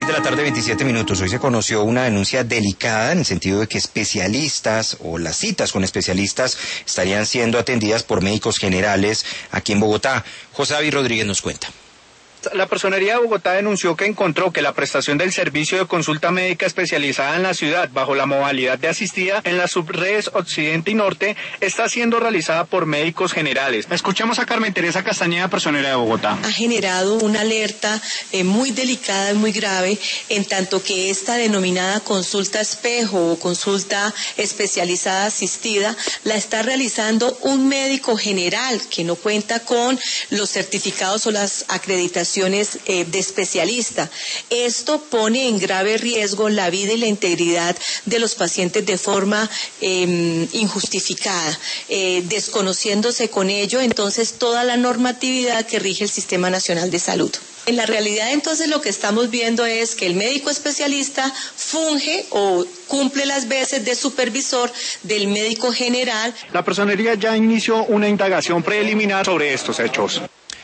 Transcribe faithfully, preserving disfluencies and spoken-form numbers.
De la tarde, veintisiete minutos. Hoy se conoció una denuncia delicada en el sentido de que especialistas o las citas con especialistas estarían siendo atendidas por médicos generales aquí en Bogotá. José David Rodríguez nos cuenta. La Personería de Bogotá denunció que encontró que la prestación del servicio de consulta médica especializada en la ciudad bajo la modalidad de asistida en las subredes Occidente y Norte está siendo realizada por médicos generales. Escuchemos a Carmen Teresa Castañeda, Personería de Bogotá. Ha generado una alerta eh, muy delicada y muy grave, en tanto que esta denominada consulta espejo o consulta especializada asistida la está realizando un médico general que no cuenta con los certificados o las acreditaciones Eh, de especialista. Esto pone en grave riesgo la vida y la integridad de los pacientes de forma eh, injustificada, eh, desconociéndose con ello entonces toda la normatividad que rige el Sistema Nacional de Salud. En la realidad entonces lo que estamos viendo es que el médico especialista funge o cumple las veces de supervisor del médico general. La Personería ya inició una indagación preliminar sobre estos hechos.